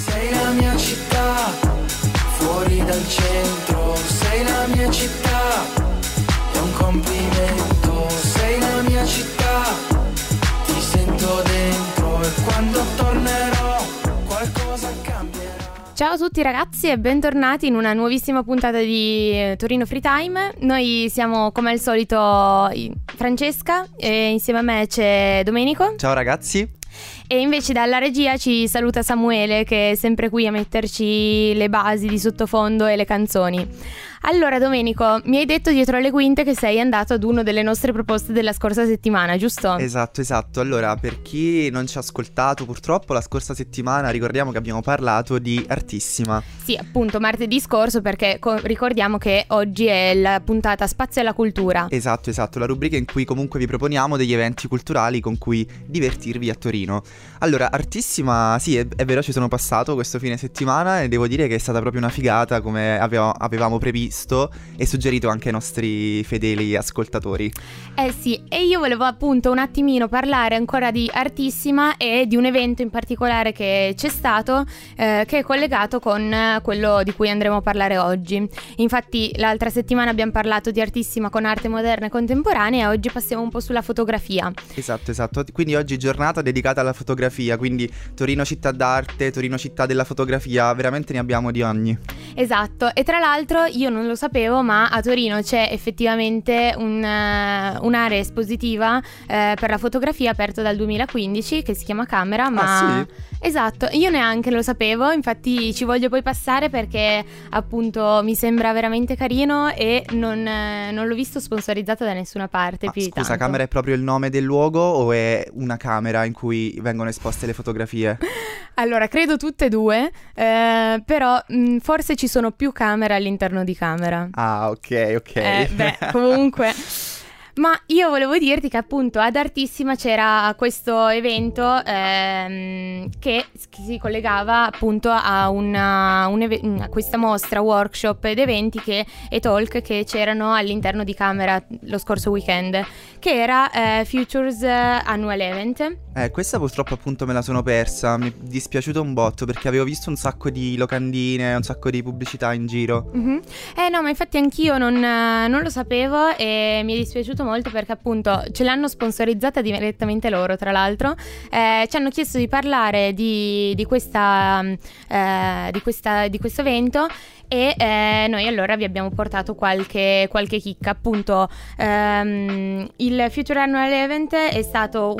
Sei la mia città, fuori dal centro. Sei la mia città, è un complimento. Sei la mia città, ti sento dentro e quando tornerò qualcosa cambierà. Ciao a tutti ragazzi e bentornati in una nuovissima puntata di Torino Free Time. Noi siamo come al solito Francesca e insieme a me c'è Domenico. Ciao ragazzi. E invece dalla regia ci saluta Samuele, che è sempre qui a metterci le basi di sottofondo e le canzoni. Allora Domenico, mi hai detto dietro le quinte che sei andato ad una delle nostre proposte della scorsa settimana, giusto? Esatto. Allora, per chi non ci ha ascoltato, purtroppo la scorsa settimana ricordiamo che abbiamo parlato di Artissima. Sì, appunto, martedì scorso, perché ricordiamo che oggi è la puntata Spazio alla Cultura. Esatto, la rubrica in cui comunque vi proponiamo degli eventi culturali con cui divertirvi a Torino. Allora, Artissima, sì, è vero, ci sono passato questo fine settimana e devo dire che è stata proprio una figata, come avevamo previsto e suggerito anche ai nostri fedeli ascoltatori. Sì, e io volevo appunto un attimino parlare ancora di Artissima e di un evento in particolare che c'è stato, che è collegato con quello di cui andremo a parlare oggi. Infatti l'altra settimana abbiamo parlato di Artissima con arte moderna e contemporanea e oggi passiamo un po' sulla fotografia. Esatto, quindi oggi giornata dedicata alla fotografia, quindi Torino città d'arte, Torino città della fotografia, veramente ne abbiamo di ogni. Esatto, e tra l'altro io non lo sapevo, ma a Torino c'è effettivamente un'area espositiva per la fotografia aperta dal 2015 che si chiama Camera, ma... Ah, sì? Esatto, io neanche lo sapevo, infatti ci voglio poi passare perché appunto mi sembra veramente carino e non l'ho visto sponsorizzato da nessuna parte. Più di scusa, tanto. Camera è proprio il nome del luogo o è una camera in cui vengono esposte le fotografie? Allora, credo tutte e due, però forse ci sono più camere all'interno di Camera. Ah, ok. Comunque... Ma io volevo dirti che appunto ad Artissima c'era questo evento che si collegava appunto a questa mostra, workshop ed eventi e talk che c'erano all'interno di Camera lo scorso weekend, che era Futures Annual Event. Questa purtroppo appunto me la sono persa, mi è dispiaciuto un botto perché avevo visto un sacco di locandine, un sacco di pubblicità in giro. Mm-hmm. No, ma infatti anch'io non lo sapevo e mi è dispiaciuto molto perché appunto ce l'hanno sponsorizzata direttamente loro, tra l'altro. Ci hanno chiesto di parlare di questo evento e noi allora vi abbiamo portato qualche chicca. Appunto il Future Annual Event è stato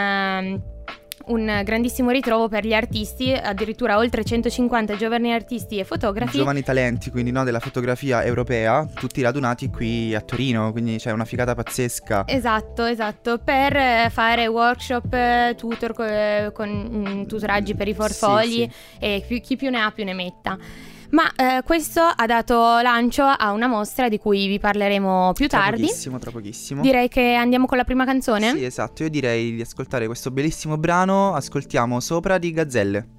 un grandissimo ritrovo per gli artisti, addirittura oltre 150 giovani artisti e fotografi. Giovani talenti, quindi no, della fotografia europea, tutti radunati qui a Torino, quindi c'è una figata pazzesca. Esatto, per fare workshop, tutor con tutoraggi per i portfogli, sì. E chi più ne ha più ne metta. Ma questo ha dato lancio a una mostra di cui vi parleremo più tardi. Tra pochissimo. Direi che andiamo con la prima canzone? Sì, esatto, io direi di ascoltare questo bellissimo brano. Ascoltiamo Sopra di Gazzelle.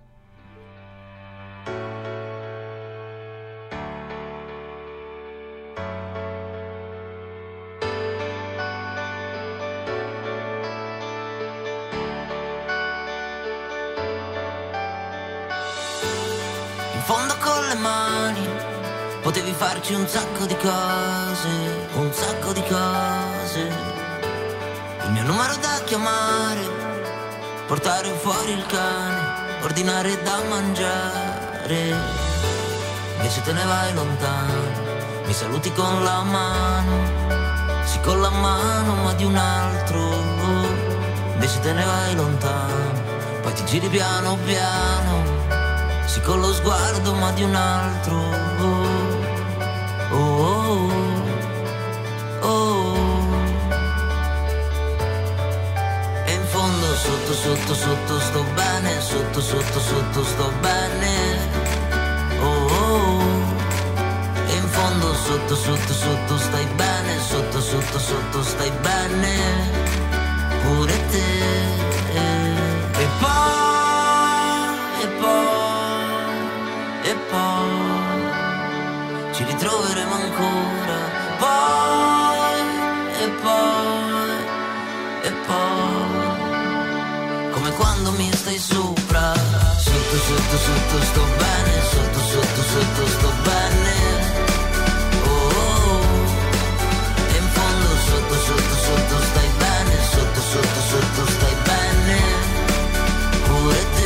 In fondo con le mani potevi farci un sacco di cose. Il mio numero da chiamare, portare fuori il cane, ordinare da mangiare. Invece te ne vai lontano, mi saluti con la mano, sì con la mano ma di un altro. Invece te ne vai lontano, poi ti giri piano piano, sì con lo sguardo ma di un altro. E in fondo sotto sto bene, sotto sto bene. E in fondo sotto stai bene, sotto stai bene pure te. E poi ci ritroveremo ancora, e poi come quando mi stai sopra, sotto sotto sotto sto bene, sotto sotto sotto sto bene. Oh, oh, oh. E in fondo sotto sotto sotto stai bene, sotto sotto sotto stai bene. Pure te.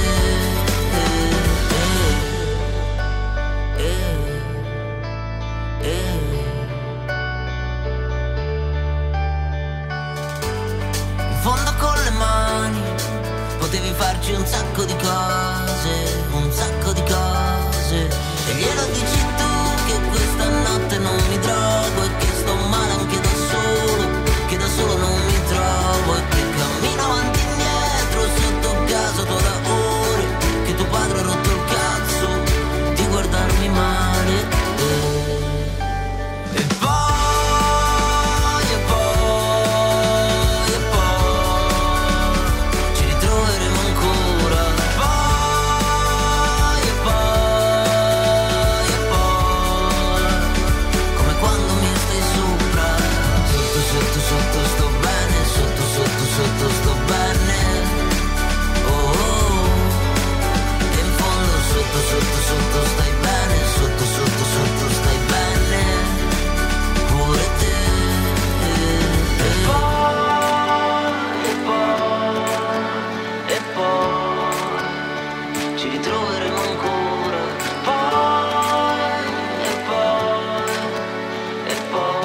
In fondo con le mani potevi farci un sacco di cose, un sacco di cose. E glielo dici tu che questa notte non mi drogo e che sto male anche da solo, che da solo non mi trovo e che cammino avanti e indietro sotto casa tua da ore, che tuo padre ha rotto il cazzo di guardarmi male. Sotto sto bene, oh, oh, oh. E in fondo sotto sotto sotto stai bene, sotto sotto sotto stai bene, pure te. E poi ci ritroveremo ancora. E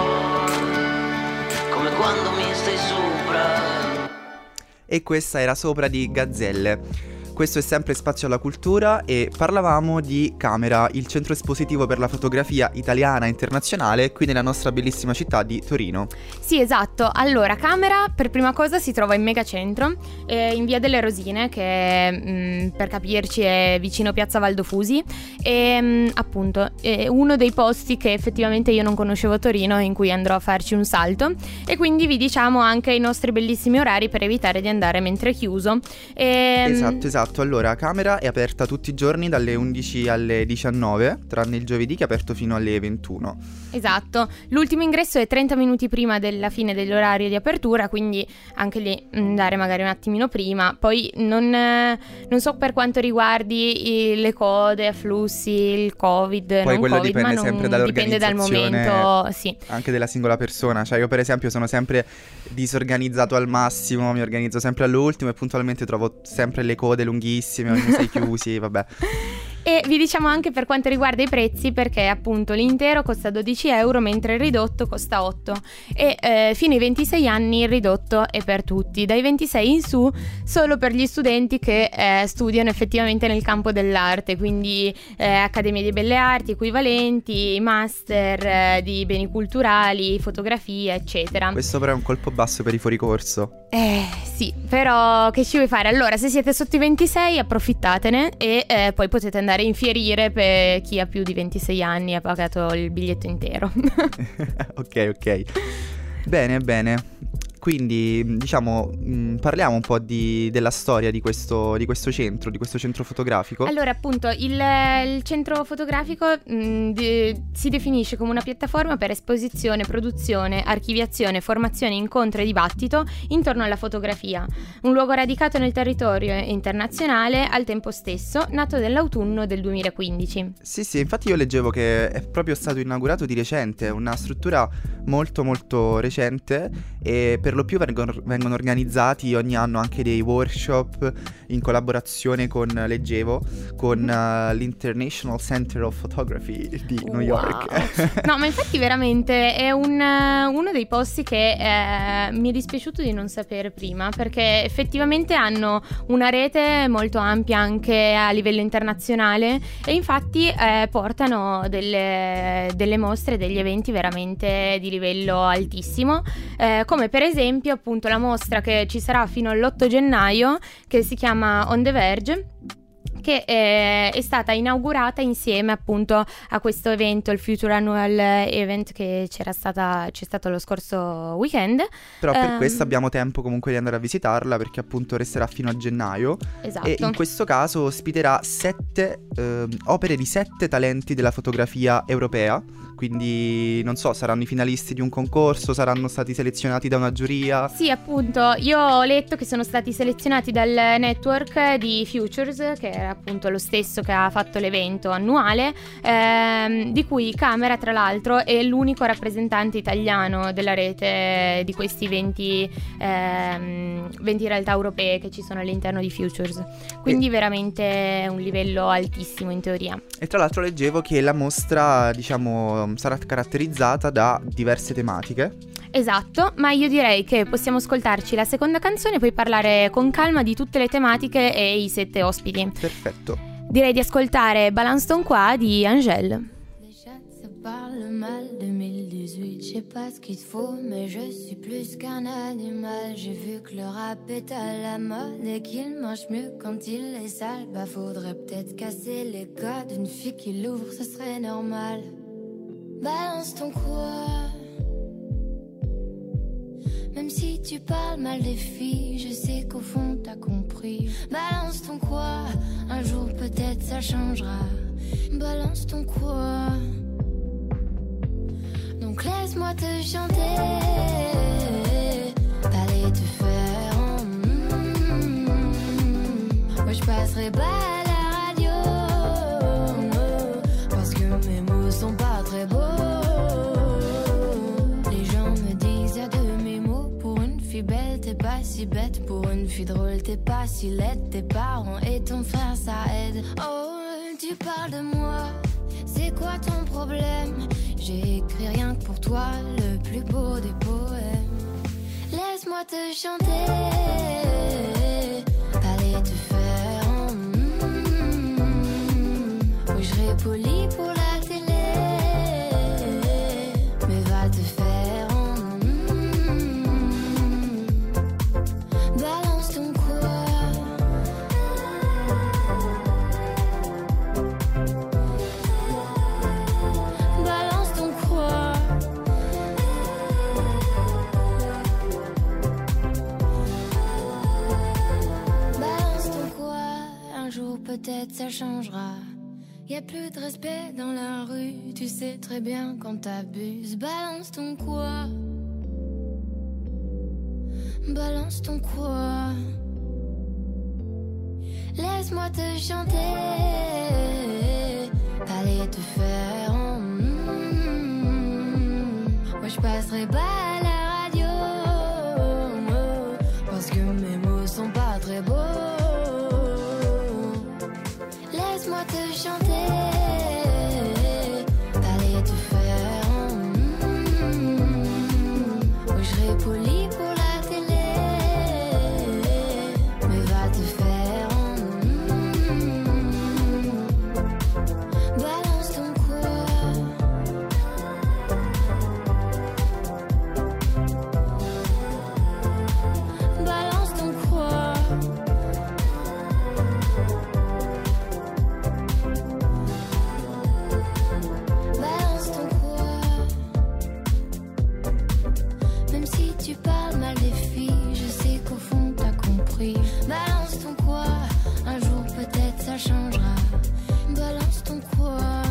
poi come quando mi stai sopra. E questa era Sopra di Gazzelle. Questo è sempre Spazio alla Cultura e parlavamo di Camera, il centro espositivo per la fotografia italiana e internazionale qui nella nostra bellissima città di Torino. Sì, esatto. Allora, Camera per prima cosa si trova in megacentro, in via delle Rosine, che per capirci è vicino Piazza Valdofusi, e appunto è uno dei posti che effettivamente io non conoscevo a Torino, in cui andrò a farci un salto, e quindi vi diciamo anche i nostri bellissimi orari per evitare di andare mentre è chiuso. Esatto. Allora, Camera è aperta tutti i giorni dalle 11 alle 19, tranne il giovedì che è aperto fino alle 21. Esatto, l'ultimo ingresso è 30 minuti prima della fine dell'orario di apertura, quindi anche lì andare magari un attimino prima. Poi non so per quanto riguardi le code, afflussi, il Covid, poi non quello Covid, dipende ma sempre dipende dal momento, sì. Anche della singola persona. Cioè io per esempio sono sempre disorganizzato al massimo, mi organizzo sempre all'ultimo e puntualmente trovo sempre le code lunghissime, i musei chiusi, vabbè. E vi diciamo anche per quanto riguarda i prezzi, perché appunto l'intero costa 12 euro mentre il ridotto costa 8 e fino ai 26 anni il ridotto è per tutti, dai 26 in su solo per gli studenti che studiano effettivamente nel campo dell'arte, quindi Accademie di Belle Arti, equivalenti, master di beni culturali, fotografia, eccetera. Questo però è un colpo basso per i fuoricorso. Sì, però che ci vuoi fare? Allora, se siete sotto i 26 approfittatene e poi potete andare a infierire per chi ha più di 26 anni e ha pagato il biglietto intero. Ok. Bene. Quindi diciamo parliamo un po' della storia di questo centro fotografico. Allora appunto il centro fotografico si definisce come una piattaforma per esposizione, produzione, archiviazione, formazione, incontro e dibattito intorno alla fotografia, un luogo radicato nel territorio internazionale al tempo stesso, nato nell'autunno del 2015. Sì, infatti io leggevo che è proprio stato inaugurato di recente, una struttura molto molto recente, e per lo più vengono organizzati ogni anno anche dei workshop in collaborazione con, leggevo, con l'International Center of Photography di New York. No, ma infatti veramente è uno dei posti che mi è dispiaciuto di non sapere prima, perché effettivamente hanno una rete molto ampia anche a livello internazionale e infatti portano delle mostre, degli eventi veramente di livello altissimo, come per esempio appunto la mostra che ci sarà fino all'8 gennaio che si chiama On the Verge, che è stata inaugurata insieme appunto a questo evento, il Future Annual Event che c'è stato lo scorso weekend. Però per questo abbiamo tempo comunque di andare a visitarla, perché appunto resterà fino a gennaio. Esatto. E in questo caso ospiterà 7 opere di 7 talenti della fotografia europea. Quindi non so, saranno i finalisti di un concorso, saranno stati selezionati da una giuria? Sì, appunto, io ho letto che sono stati selezionati dal network di Futures, che era appunto lo stesso che ha fatto l'evento annuale, di cui Camera tra l'altro è l'unico rappresentante italiano della rete di questi 20 realtà europee che ci sono all'interno di Futures. Quindi veramente un livello altissimo in teoria. E tra l'altro leggevo che la mostra, diciamo, sarà caratterizzata da diverse tematiche. Esatto, ma io direi che possiamo ascoltarci la seconda canzone e poi parlare con calma di tutte le tematiche e i 7 ospiti. Perfetto. Direi di ascoltare Balance ton quoi di Angèle. Parle mal 2018, je sais pas ce qu'il te faut, mais je suis plus qu'un animal. J'ai vu que le rap est à la mode et qu'il mange mieux quand il est sale. Bah faudrait peut-être casser les codes, une fille qui l'ouvre, ce serait normal. Balance ton quoi. Même si tu parles mal des filles, je sais qu'au fond t'as compris. Balance ton quoi, un jour peut-être ça changera. Balance ton quoi. Donc laisse-moi te chanter, t'allais te faire Moi je passerai pas à la radio, parce que mes mots sont pas très beaux. Les gens me disent y'a de mes mots. Pour une fille belle t'es pas si bête, pour une fille drôle t'es pas si laide. Tes parents et ton frère ça aide. Oh tu parles de moi, c'est quoi ton problème? J'ai écrit rien que pour toi, le plus beau des poèmes. Laisse-moi te chanter, t'allais te faire Oui, je serai poli pour la télé, mais va te faire Balance ton quoi. Peut-être ça changera. Y'a plus de respect dans la rue. Tu sais très bien quand t'abuses. Balance ton quoi. Balance ton quoi. Laisse-moi te chanter. T'allais te faire Moi je passerai pas à la radio, parce que mes mots sont pas très beaux. Laisse-moi te chanter, t'allais te faire Oui, je serai poli pour la télé, mais va te faire Balance ton quoi. Balance ton quoi. Balance ton quoi. Même si tu parles mal des filles, je sais qu'au fond t'as compris. Balance ton quoi, un jour peut-être ça changera. Balance ton quoi.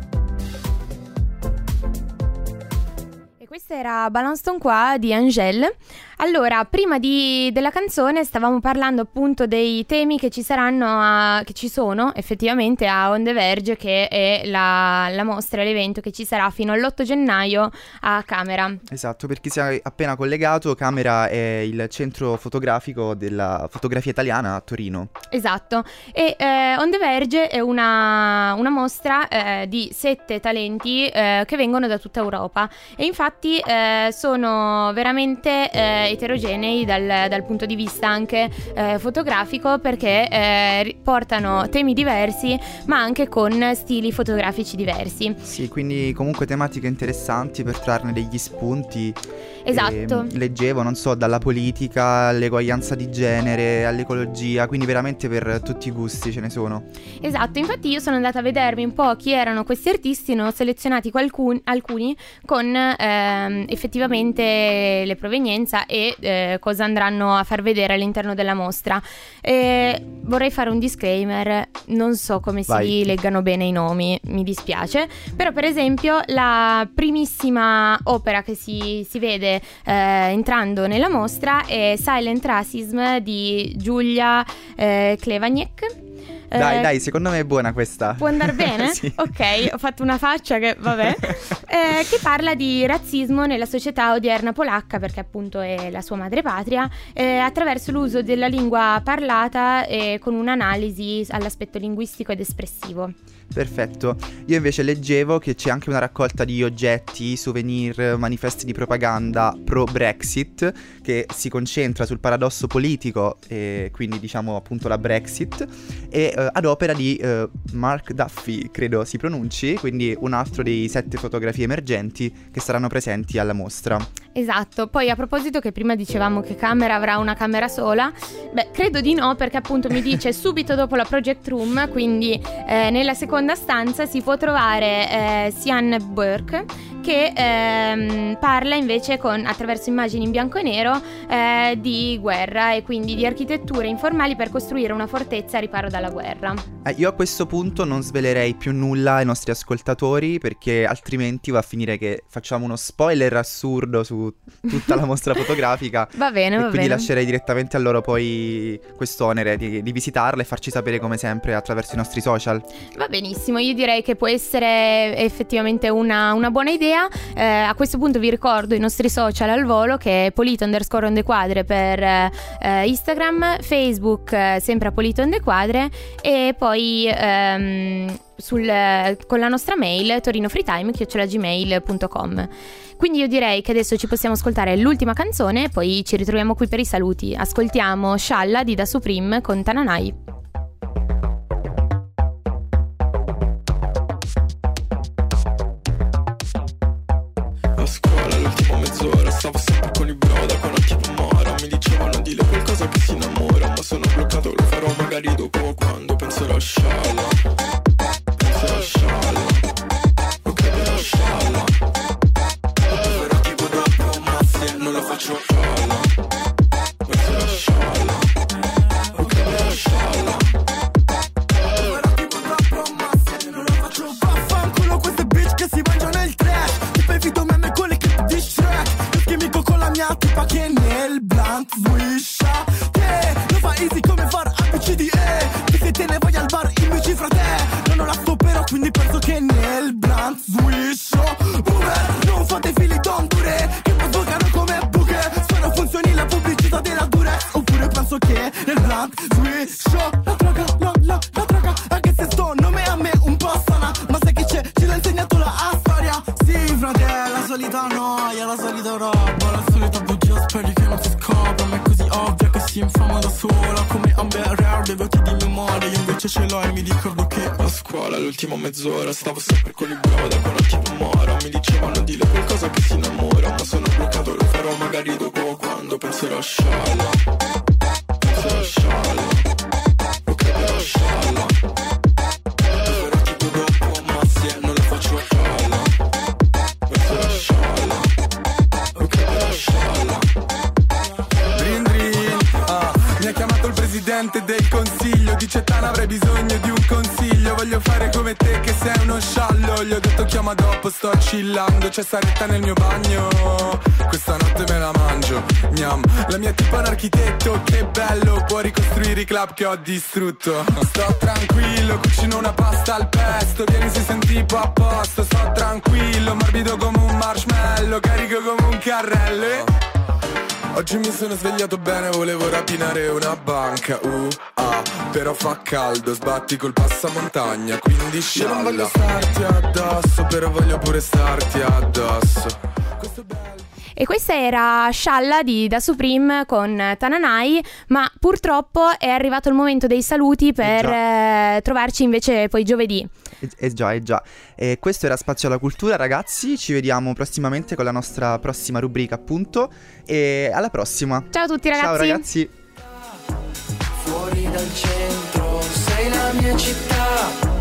E questa era Balance ton quoi di Angèle. Allora, prima della canzone stavamo parlando appunto dei temi che ci saranno, che ci sono effettivamente a On The Verge, che è la mostra, l'evento che ci sarà fino all'8 gennaio a Camera. Esatto, per chi si è appena collegato, Camera è il centro fotografico della fotografia italiana a Torino. Esatto, e On The Verge è una mostra di 7 talenti che vengono da tutta Europa, e infatti sono veramente eterogenei dal punto di vista anche fotografico, perché portano temi diversi ma anche con stili fotografici diversi. Sì, quindi comunque tematiche interessanti per trarne degli spunti. Esatto. Leggevo, non so, dalla politica all'eguaglianza di genere, all'ecologia, quindi veramente per tutti i gusti ce ne sono. Esatto, infatti io sono andata a vedermi un po' chi erano questi artisti, ne ho selezionati alcuni con effettivamente le provenienza e cosa andranno a far vedere all'interno della mostra. Vorrei fare un disclaimer, non so come si leggano bene i nomi, mi dispiace, però per esempio la primissima opera che si vede entrando nella mostra è Silent Racism di Giulia Klevaniek. Dai, secondo me è buona questa. Può andare bene? Sì. Ok, ho fatto una faccia che vabbè. Che parla di razzismo nella società odierna polacca, perché appunto è la sua madrepatria, attraverso l'uso della lingua parlata e con un'analisi all'aspetto linguistico ed espressivo. Perfetto. Io invece leggevo che c'è anche una raccolta di oggetti, souvenir, manifesti di propaganda pro Brexit, che si concentra sul paradosso politico, e quindi diciamo appunto la Brexit, e ad opera di Mark Duffy, credo si pronunci, quindi un altro dei 7 fotografie emergenti che saranno presenti alla mostra. Esatto, poi a proposito che prima dicevamo che Camera avrà una camera sola, beh credo di no, perché appunto mi dice subito dopo la Project Room, quindi nella seconda stanza si può trovare Sian Burke, che parla invece attraverso immagini in bianco e nero di guerra e quindi di architetture informali per costruire una fortezza a riparo dalla guerra. Io a questo punto non svelerei più nulla ai nostri ascoltatori, perché altrimenti va a finire che facciamo uno spoiler assurdo su tutta la mostra fotografica. Va bene, va quindi bene. lascerei direttamente a loro poi quest'onere di visitarla e farci sapere come sempre attraverso i nostri social. Va benissimo, io direi che può essere effettivamente una buona idea. A questo punto vi ricordo i nostri social al volo, che è Polito_on_the_quadre per Instagram, Facebook sempre a Polito_on_the_quadre, e poi con la nostra mail torinofreetime@gmail.com. Quindi io direi che adesso ci possiamo ascoltare l'ultima canzone e poi ci ritroviamo qui per i saluti. Ascoltiamo Scialla di Da Supreme con Tananai. A scuola l'ultima mezz'ora stavo sempre con i broda, con occhi pomora. Mi dicevano dile qualcosa che si innamora, ma sono bloccato, lo farò magari dopo, quando penserò a Scialla. Penserò a Scialla, ok però a Scialla. Però tipo troppo, ma se non lo faccio a Scialla. Penserò a Scialla, ok però a Scialla. Però tipo troppo, ma se non lo faccio a Scialla. Vaffanculo queste bitch che si mangiano il trash. Evito meme con le clip di Shrek. Io schimico con la mia tipa che nel blunt swisha. Che lo fa easy come far ABCDE. Che se te ne vai al bar in bici fra te. Non ho la però quindi penso che nel blunt swisho. Boomer, non fate fili tondure che poi svolgano come buche. Spero funzioni la pubblicità della Durex. Oppure penso che nel blunt swisho. La droga, la droga. Anche se sto nome a me un po' strana, ma sai che c'è, ce l'ha insegnato la storia. Sì, fratello, la solita noia, la solita roba, la solita bugia, speri che non si scopra. Ma è così ovvia che si infama da sola, come Amber Rare, dei voti di memoria. Io invece ce l'ho e mi ricordo che a scuola l'ultima mezz'ora stavo sempre con i broda, con occhi pomora. Mi dicevano dile qualcosa che si innamora, ma sono bloccato, lo farò magari dopo, quando penserò a Scialla. Penserò a Scialla, ok però a Scialla. Però tipo dopo, ma se non lo faccio a Scialla. Penserò a Scialla, ok però a Scialla. Drin drin, mi ha chiamato il presidente del consiglio. Dice Tana avrei bisogno di un consiglio. Voglio fare come te che sei uno sciallo. Gli ho detto chiama dopo, sto chillando. C'è saretta nel mio bagno, questa notte me la mangio. Gnam, la mia tipa è un architetto, che bello. Può ricostruire i club che ho distrutto. Sto tranquillo, cucino una pasta al pesto. Vieni se senti tipo a posto. Sto tranquillo, morbido come un marshmallow, carico come un carrello. Oggi mi sono svegliato bene, volevo rapinare una banca, però fa caldo, sbatti col passamontagna, quindi scialla. Io non voglio starti addosso, però voglio pure starti addosso. Questo è bello. E questa era Scialla di Da Supreme con Tananai, ma purtroppo è arrivato il momento dei saluti per trovarci invece poi giovedì. Già. E questo era Spazio alla Cultura, ragazzi. Ci vediamo prossimamente con la nostra prossima rubrica, appunto. E alla prossima. Ciao a tutti, ragazzi. Ciao ragazzi. Fuori dal centro, sei la mia città.